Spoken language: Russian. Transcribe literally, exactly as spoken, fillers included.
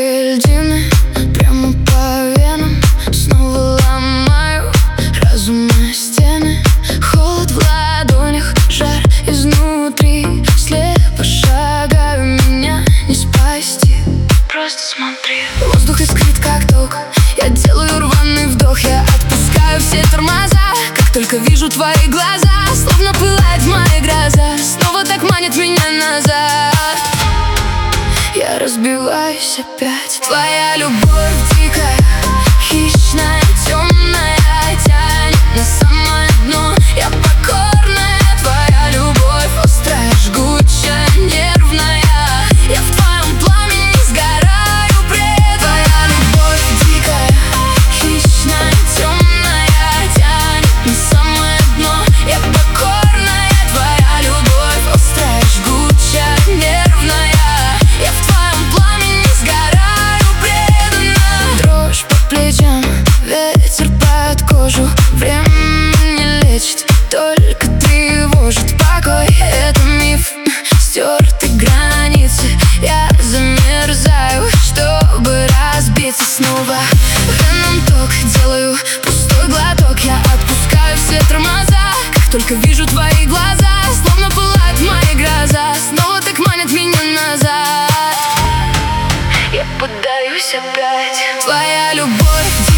Жаркие льдины прямо по венам. Снова ломаю разума стены. Холод в ладонях, жар изнутри. Слепо шагаю, меня не спасти. Просто смотри. Воздух искрит, как ток. Я делаю рваный вдох, я отпускаю все тормоза. Как только вижу твои глаза, словно пылает в моей гроза. Снова так манит меня назад. Я разбиваюсь опять. Твоя любовь дикая, хищная, темная, тянет на самое дно. Я покорная, твоя любовь острая, жгучая, нервная. Я в твоем пламени сгораю пред. Твоя любовь дикая, хищная, темная, тянет на самое дно. Я покорная, твоя любовь острая, жгучая, нервная. Я в твоем пламени сгораю преданно. Дрожь по плечам, ветер под кожу. Время не лечит, только тревожит. Покой — это миф, стерты границы. Я замерзаю, чтобы разбиться снова. Веном ток, делаю пустой глоток. Я отпускаю все тормоза. Как только вижу твои глаза, словно пылает в моей гроза. Снова так манят меня назад. Я поддаюсь опять. Твоя любовь